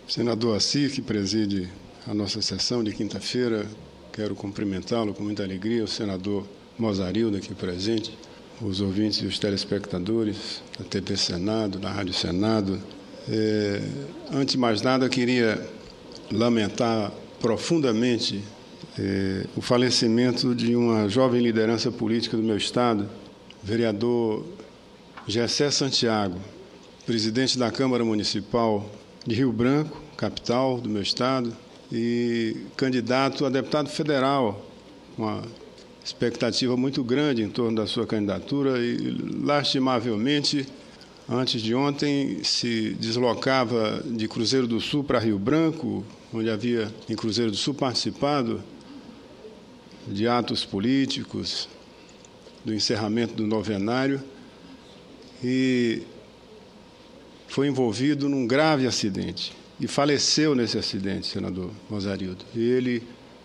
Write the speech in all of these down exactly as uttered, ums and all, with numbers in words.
Senador Assir, que preside a nossa sessão de quinta-feira, quero cumprimentá-lo com muita alegria, o senador Mozarildo aqui presente, os ouvintes e os telespectadores da T V Senado, da Rádio Senado. É, antes de mais nada, queria lamentar profundamente é, o falecimento de uma jovem liderança política do meu estado, vereador Gessé Santiago, presidente da Câmara Municipal de Rio Branco, capital do meu estado, e candidato a deputado federal, uma expectativa muito grande em torno da sua candidatura e, lastimavelmente, antes de ontem, se deslocava de Cruzeiro do Sul para Rio Branco, onde havia, em Cruzeiro do Sul, participado de atos políticos, do encerramento do novenário, e foi envolvido num grave acidente e faleceu nesse acidente, senador Mozarildo. Ele,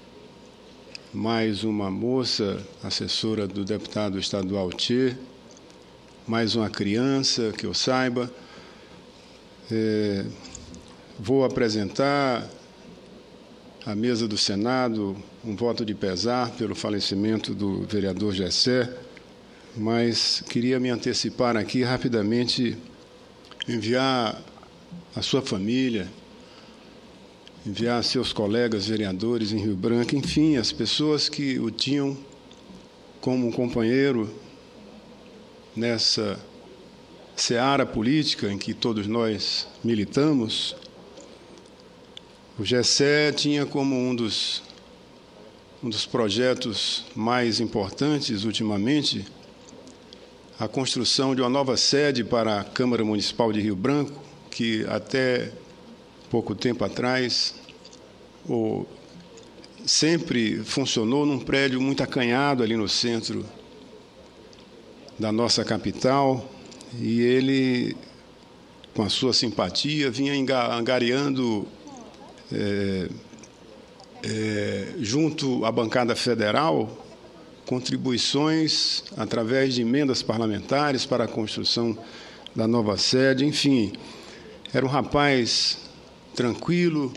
mais uma moça, assessora do deputado estadual Tchê, mais uma criança, que eu saiba. É, vou apresentar à mesa do Senado um voto de pesar pelo falecimento do vereador Gessé, mas queria me antecipar aqui rapidamente, enviar a sua família, enviar seus colegas vereadores em Rio Branco, enfim, as pessoas que o tinham como um companheiro nessa seara política em que todos nós militamos. O Gessé tinha como um dos, um dos projetos mais importantes ultimamente a construção de uma nova sede para a Câmara Municipal de Rio Branco, que até pouco tempo atrás ou, sempre funcionou num prédio muito acanhado ali no centro da nossa capital, e ele, com a sua simpatia, vinha angariando, é, é, junto à bancada federal, contribuições através de emendas parlamentares para a construção da nova sede. Enfim, era um rapaz tranquilo.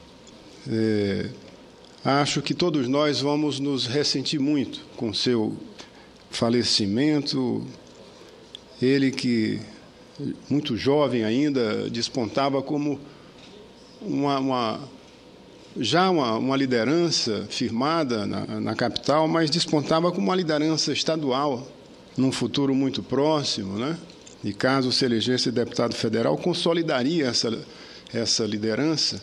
É, acho que todos nós vamos nos ressentir muito com seu falecimento. Ele que, muito jovem ainda, despontava como uma... uma já uma, uma liderança firmada na, na capital, mas despontava como uma liderança estadual, num futuro muito próximo, né? E caso se elegesse deputado federal, consolidaria essa, essa liderança.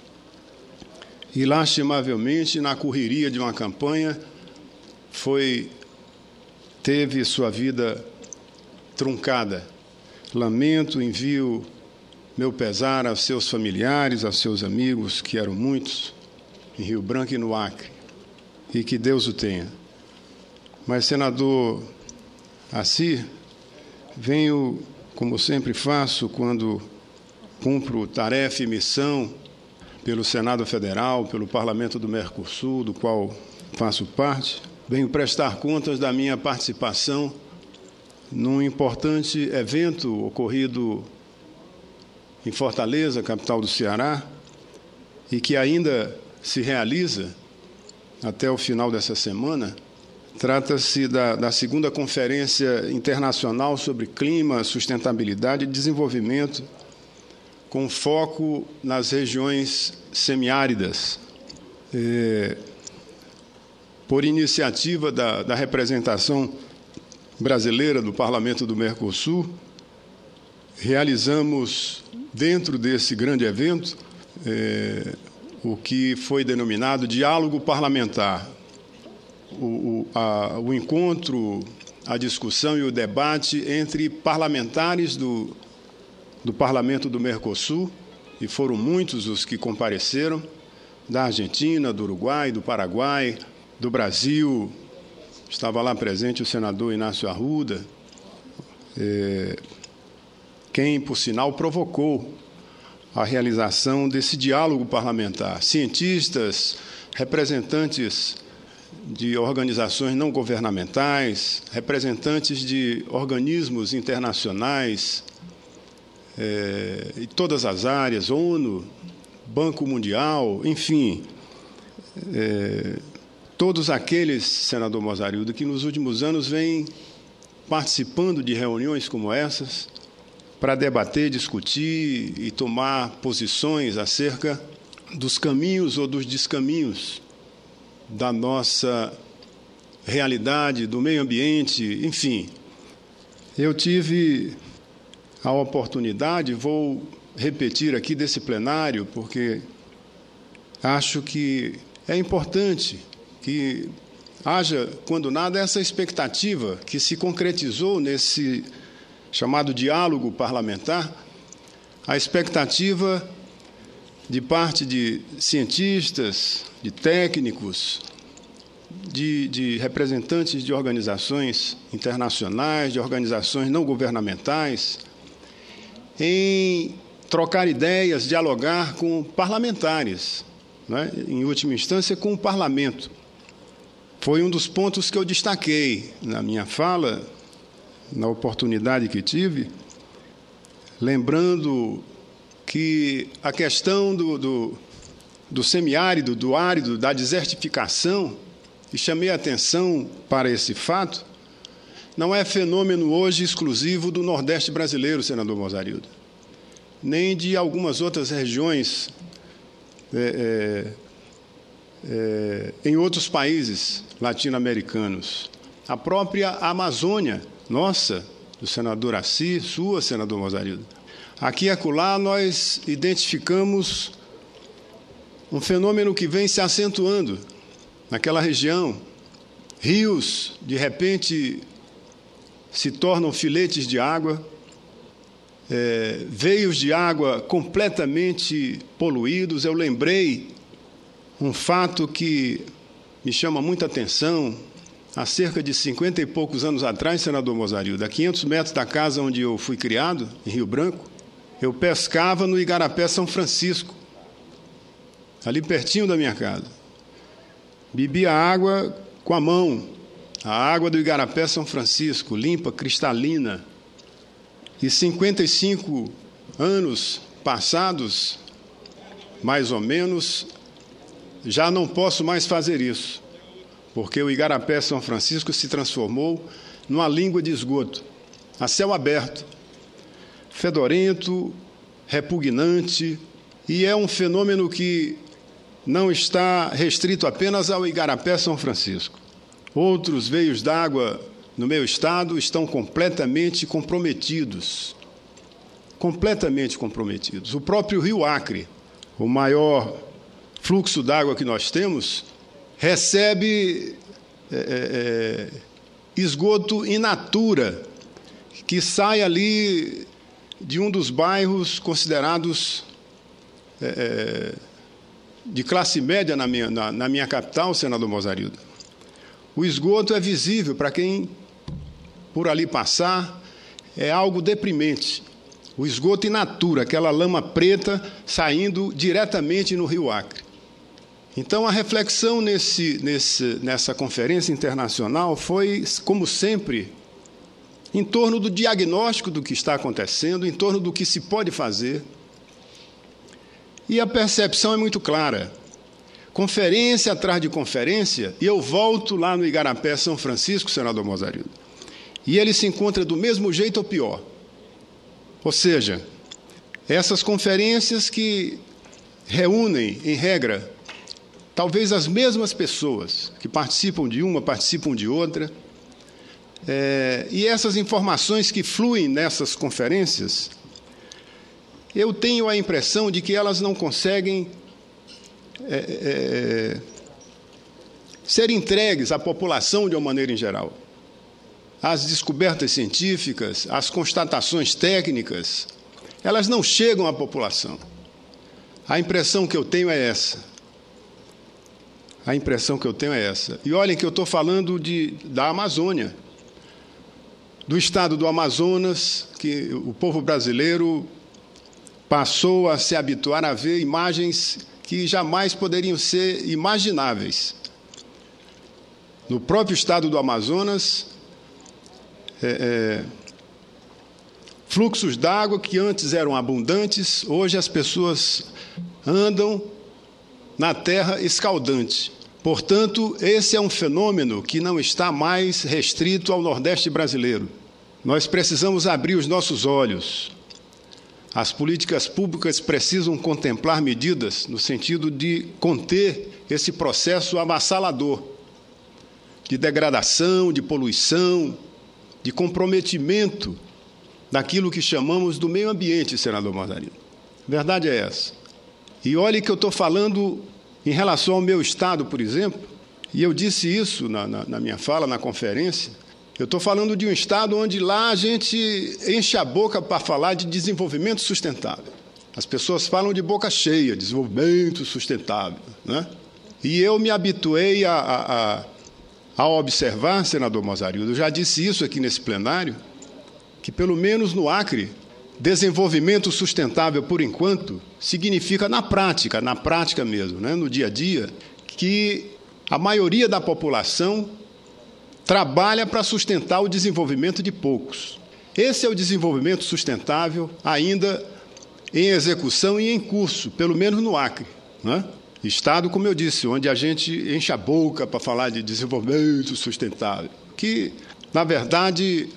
E, lastimavelmente, na correria de uma campanha, foi, teve sua vida truncada. Lamento, envio meu pesar aos seus familiares, aos seus amigos, que eram muitos, em Rio Branco e no Acre, e que Deus o tenha. Mas, senador Assir, venho, como sempre faço, quando cumpro tarefa e missão pelo Senado Federal, pelo Parlamento do Mercosul, do qual faço parte, venho prestar contas da minha participação num importante evento ocorrido em Fortaleza, capital do Ceará, e que ainda se realiza até o final dessa semana. Trata-se da, da segunda Conferência Internacional sobre Clima, Sustentabilidade e Desenvolvimento, com foco nas regiões semiáridas. É, por iniciativa da, da representação brasileira do Parlamento do Mercosul, realizamos, dentro desse grande evento, é, o que foi denominado diálogo parlamentar. O, o, a, o encontro, a discussão e o debate entre parlamentares do, do Parlamento do Mercosul, e foram muitos os que compareceram, da Argentina, do Uruguai, do Paraguai, do Brasil. Estava lá presente o senador Inácio Arruda, é, quem, por sinal, provocou a realização desse diálogo parlamentar. Cientistas, representantes de organizações não governamentais, representantes de organismos internacionais, é, em todas as áreas, ONU, Banco Mundial, enfim, é, todos aqueles, senador Mozariudo, que nos últimos anos vêm participando de reuniões como essas para debater, discutir e tomar posições acerca dos caminhos ou dos descaminhos da nossa realidade, do meio ambiente, enfim. Eu tive a oportunidade, vou repetir aqui desse plenário, porque acho que é importante que haja, quando nada, essa expectativa que se concretizou nesse chamado diálogo parlamentar, a expectativa de parte de cientistas, de técnicos, de, de representantes de organizações internacionais, de organizações não governamentais, em trocar ideias, dialogar com parlamentares, né? Em última instância, com o parlamento. Foi um dos pontos que eu destaquei na minha fala, na oportunidade que tive, lembrando que a questão do, do, do semiárido, do árido, da desertificação, e chamei a atenção para esse fato, não é fenômeno hoje exclusivo do Nordeste brasileiro, senador Mozariudo, nem de algumas outras regiões é, é, é, em outros países latino-americanos. A própria Amazônia, nossa, do senador Assis, sua, senador Mozariudo. Aqui e acolá nós identificamos um fenômeno que vem se acentuando naquela região. Rios, de repente, se tornam filetes de água, é, veios de água completamente poluídos. Eu lembrei um fato que me chama muita atenção. Há cerca de cinquenta e poucos anos atrás, senador Mozariudo, a quinhentos metros da casa onde eu fui criado, em Rio Branco, eu pescava no Igarapé São Francisco, ali pertinho da minha casa. Bebia água com a mão, a água do Igarapé São Francisco, limpa, cristalina. E cinquenta e cinco anos passados, mais ou menos, já não posso mais fazer isso, porque o Igarapé São Francisco se transformou numa língua de esgoto, a céu aberto, fedorento, repugnante, e é um fenômeno que não está restrito apenas ao Igarapé São Francisco. Outros veios d'água no meu estado estão completamente comprometidos, completamente comprometidos. O próprio Rio Acre, o maior fluxo d'água que nós temos, recebe é, é, esgoto in natura, que sai ali de um dos bairros considerados é, de classe média na minha, na, na minha capital, senador Mozariudo. O esgoto é visível para quem por ali passar, é algo deprimente. O esgoto in natura, aquela lama preta saindo diretamente no Rio Acre. Então, a reflexão nesse, nesse, nessa conferência internacional foi, como sempre, em torno do diagnóstico do que está acontecendo, em torno do que se pode fazer. E a percepção é muito clara. Conferência atrás de conferência, e eu volto lá no Igarapé São Francisco, senador Mozariudo, e ele se encontra do mesmo jeito ou pior. Ou seja, essas conferências que reúnem, em regra, talvez as mesmas pessoas que participam de uma, participam de outra, é, e essas informações que fluem nessas conferências, eu tenho a impressão de que elas não conseguem é, é, ser entregues à população de uma maneira em geral. As descobertas científicas, as constatações técnicas, elas não chegam à população. A impressão que eu tenho é essa. A impressão que eu tenho é essa. E olhem que eu estou falando de, da Amazônia, do estado do Amazonas, que o povo brasileiro passou a se habituar a ver imagens que jamais poderiam ser imagináveis. No próprio estado do Amazonas, é, é, fluxos d'água que antes eram abundantes, hoje as pessoas andam na terra escaldante. Portanto, esse é um fenômeno que não está mais restrito ao Nordeste brasileiro. Nós precisamos abrir os nossos olhos. As políticas públicas precisam contemplar medidas no sentido de conter esse processo avassalador de degradação, de poluição, de comprometimento daquilo que chamamos do meio ambiente, senador Mazarino. A verdade é essa. E olhe que eu estou falando em relação ao meu Estado, por exemplo, e eu disse isso na, na, na minha fala, na conferência, eu estou falando de um Estado onde lá a gente enche a boca para falar de desenvolvimento sustentável. As pessoas falam de boca cheia, desenvolvimento sustentável, né? E eu me habituei a, a, a, a observar, senador Mazarildo, eu já disse isso aqui nesse plenário, que pelo menos no Acre, desenvolvimento sustentável, por enquanto, significa na prática, na prática mesmo, né, no dia a dia, que a maioria da população trabalha para sustentar o desenvolvimento de poucos. Esse é o desenvolvimento sustentável ainda em execução e em curso, pelo menos no Acre, né? Estado, como eu disse, onde a gente enche a boca para falar de desenvolvimento sustentável, que, na verdade,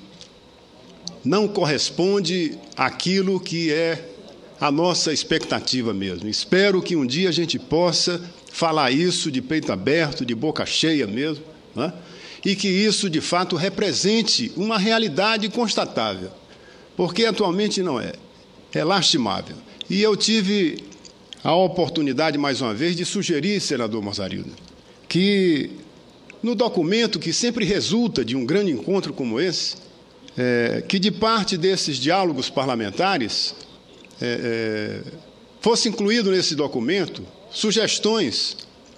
não corresponde àquilo que é a nossa expectativa mesmo. Espero que um dia a gente possa falar isso de peito aberto, de boca cheia mesmo, né? E que isso, de fato, represente uma realidade constatável, porque atualmente não é. É lastimável. E eu tive a oportunidade, mais uma vez, de sugerir, senador Mazarildo, que no documento que sempre resulta de um grande encontro como esse, é, que de parte desses diálogos parlamentares é, é, fosse incluído nesse documento sugestões,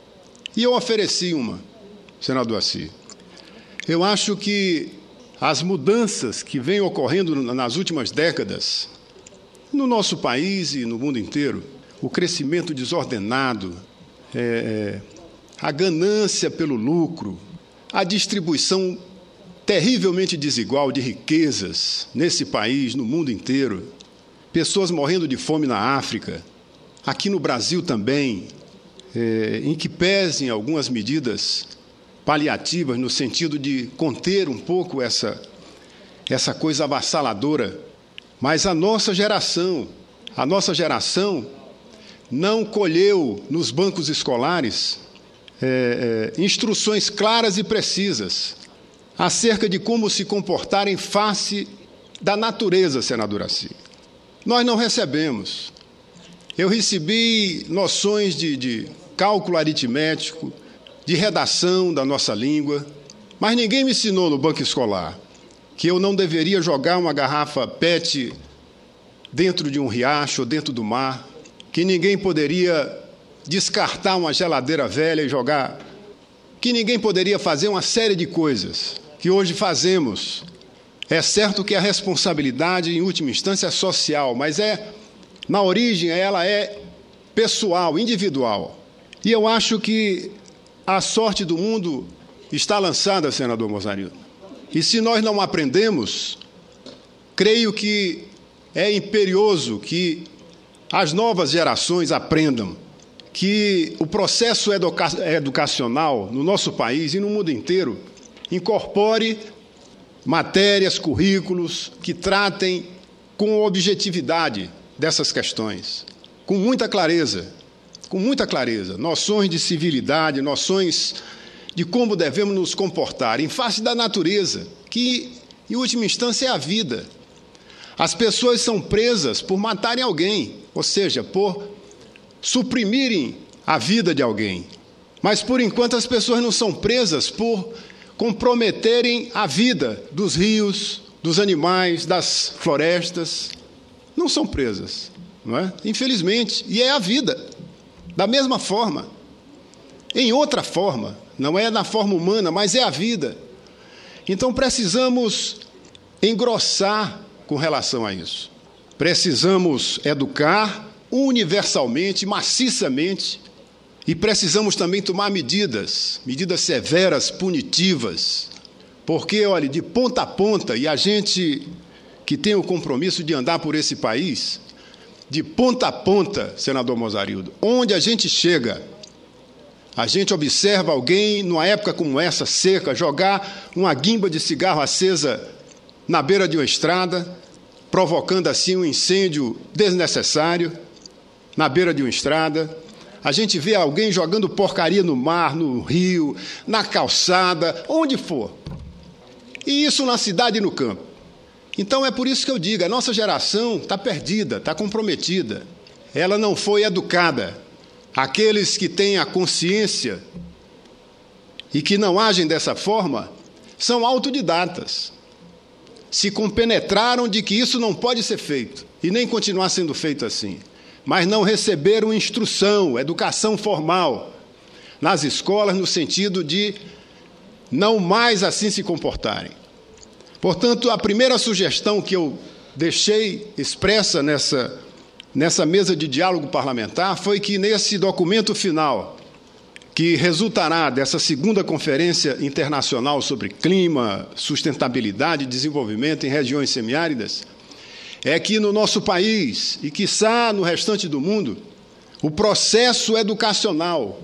e eu ofereci uma, senador Assis. Eu acho que as mudanças que vêm ocorrendo nas últimas décadas, no nosso país e no mundo inteiro, o crescimento desordenado, é, a ganância pelo lucro, a distribuição terrivelmente desigual de riquezas nesse país, no mundo inteiro, pessoas morrendo de fome na África, aqui no Brasil também, é, em que pesem algumas medidas paliativas no sentido de conter um pouco essa, essa coisa avassaladora. Mas a nossa geração, a nossa geração não colheu nos bancos escolares é, é, instruções claras e precisas acerca de como se comportar em face da natureza, senador Assis. Nós não recebemos. Eu recebi noções de, de cálculo aritmético, de redação da nossa língua, mas ninguém me ensinou no banco escolar que eu não deveria jogar uma garrafa P E T dentro de um riacho ou dentro do mar, que ninguém poderia descartar uma geladeira velha e jogar, que ninguém poderia fazer uma série de coisas que hoje fazemos. É certo que a responsabilidade, em última instância, é social, mas é, na origem, ela é pessoal, individual. E eu acho que a sorte do mundo está lançada, senador Mazarildo. E se nós não aprendemos, creio que é imperioso que as novas gerações aprendam que o processo educa educacional no nosso país e no mundo inteiro incorpore matérias, currículos que tratem com objetividade dessas questões, com muita clareza, com muita clareza, noções de civilidade, noções de como devemos nos comportar em face da natureza, que, em última instância, é a vida. As pessoas são presas por matarem alguém, ou seja, por suprimirem a vida de alguém. Mas, por enquanto, as pessoas não são presas por comprometerem a vida dos rios, dos animais, das florestas. Não são presas, não é? Infelizmente, e é a vida. Da mesma forma, em outra forma, não é na forma humana, mas é a vida. Então, precisamos engrossar com relação a isso. Precisamos educar universalmente, maciçamente, e precisamos também tomar medidas, medidas severas, punitivas, porque, olha, de ponta a ponta, e a gente que tem o compromisso de andar por esse país, de ponta a ponta, senador Mozarildo. Onde a gente chega, a gente observa alguém, numa época como essa, seca, jogar uma guimba de cigarro acesa na beira de uma estrada, provocando assim um incêndio desnecessário na beira de uma estrada. A gente vê alguém jogando porcaria no mar, no rio, na calçada, onde for. E isso na cidade e no campo. Então é por isso que eu digo, a nossa geração está perdida, está comprometida. Ela não foi educada. Aqueles que têm a consciência e que não agem dessa forma são autodidatas. Se compenetraram de que isso não pode ser feito e nem continuar sendo feito assim. Mas não receberam instrução, educação formal nas escolas, no sentido de não mais assim se comportarem. Portanto, a primeira sugestão que eu deixei expressa nessa, nessa mesa de diálogo parlamentar foi que, nesse documento final, que resultará dessa segunda Conferência Internacional sobre Clima, Sustentabilidade e Desenvolvimento em Regiões Semiáridas, é que no nosso país, e quiçá no restante do mundo, o processo educacional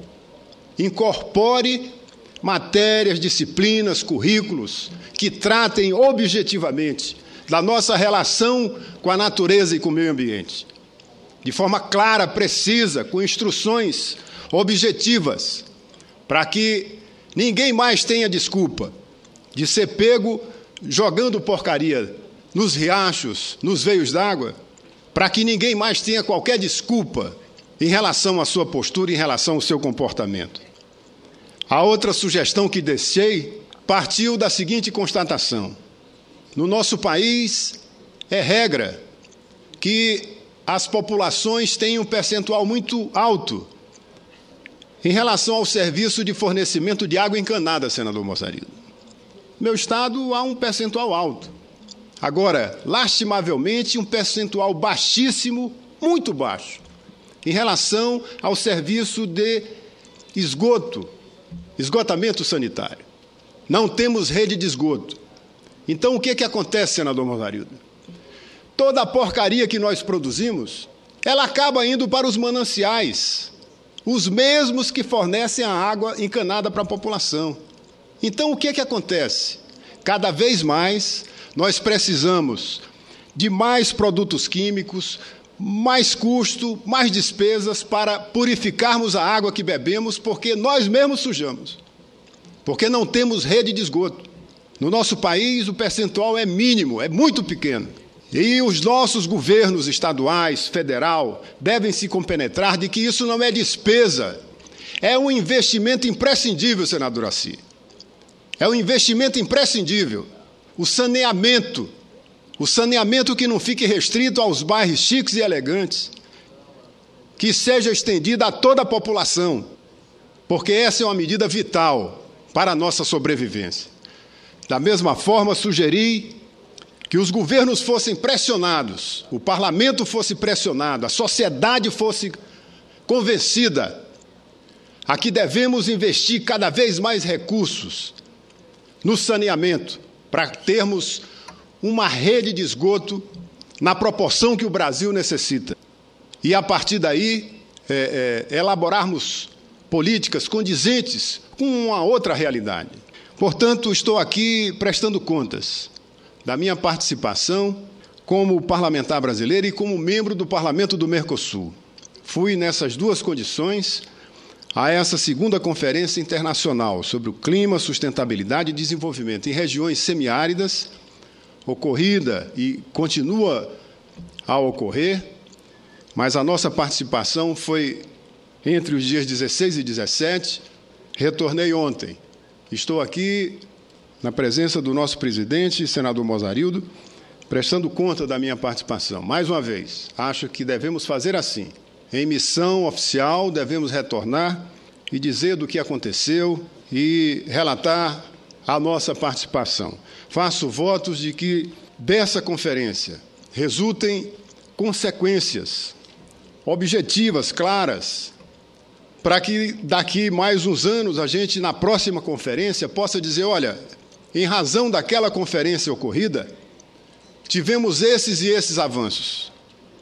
incorpore matérias, disciplinas, currículos que tratem objetivamente da nossa relação com a natureza e com o meio ambiente, de forma clara, precisa, com instruções objetivas, para que ninguém mais tenha desculpa de ser pego jogando porcaria nos riachos, nos veios d'água, para que ninguém mais tenha qualquer desculpa em relação à sua postura, em relação ao seu comportamento. A outra sugestão que deixei partiu da seguinte constatação: no nosso país é regra que as populações têm um percentual muito alto em relação ao serviço de fornecimento de água encanada, senador Mozarildo. No meu estado há um percentual alto. Agora, lastimavelmente, um percentual baixíssimo, muito baixo, em relação ao serviço de esgoto, esgotamento sanitário. Não temos rede de esgoto. Então, o que, que acontece, senador Mozarildo? Toda a porcaria que nós produzimos, ela acaba indo para os mananciais, os mesmos que fornecem a água encanada para a população. Então, o que, que acontece? Cada vez mais, nós precisamos de mais produtos químicos, mais custo, mais despesas para purificarmos a água que bebemos, porque nós mesmos sujamos, porque não temos rede de esgoto. No nosso país, o percentual é mínimo, é muito pequeno. E os nossos governos estaduais, federal, devem se compenetrar de que isso não é despesa, é um investimento imprescindível, senador Assi. É um investimento imprescindível. O saneamento, o saneamento que não fique restrito aos bairros chiques e elegantes, que seja estendido a toda a população, porque essa é uma medida vital para a nossa sobrevivência. Da mesma forma, sugeri que os governos fossem pressionados, o parlamento fosse pressionado, a sociedade fosse convencida a que devemos investir cada vez mais recursos no saneamento, para termos uma rede de esgoto na proporção que o Brasil necessita. E, a partir daí, é, é, elaborarmos políticas condizentes com uma outra realidade. Portanto, estou aqui prestando contas da minha participação como parlamentar brasileiro e como membro do Parlamento do Mercosul. Fui, nessas duas condições, a essa segunda Conferência Internacional sobre o Clima, Sustentabilidade e Desenvolvimento em Regiões Semiáridas, ocorrida e continua a ocorrer, mas a nossa participação foi entre os dias dezesseis e dezessete, retornei ontem. Estou aqui na presença do nosso presidente, senador Mozarildo, prestando conta da minha participação. Mais uma vez, acho que devemos fazer assim. Em missão oficial, devemos retornar e dizer do que aconteceu e relatar a nossa participação. Faço votos de que dessa conferência resultem consequências objetivas, claras, para que daqui mais uns anos a gente, na próxima conferência, possa dizer, olha, em razão daquela conferência ocorrida, tivemos esses e esses avanços.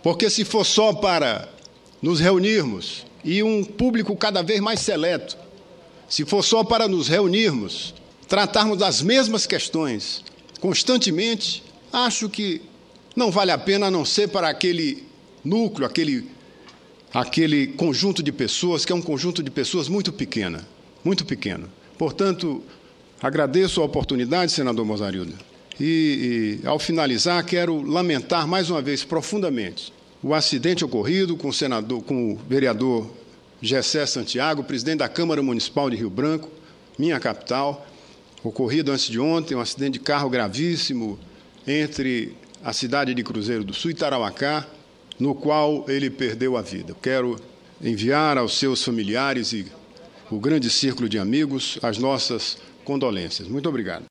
Porque se for só para nos reunirmos, e um público cada vez mais seleto, se for só para nos reunirmos, tratarmos das mesmas questões constantemente, acho que não vale a pena, a não ser para aquele núcleo, aquele, aquele conjunto de pessoas, que é um conjunto de pessoas muito pequena, muito pequeno. Portanto, agradeço a oportunidade, senador Mozarilda, e, e, ao finalizar, quero lamentar mais uma vez profundamente o acidente ocorrido com o, senador, com o vereador Gessé Santiago, presidente da Câmara Municipal de Rio Branco, minha capital, ocorrido antes de ontem, um acidente de carro gravíssimo entre a cidade de Cruzeiro do Sul e Tarauacá, no qual ele perdeu a vida. Quero enviar aos seus familiares e o grande círculo de amigos as nossas condolências. Muito obrigado.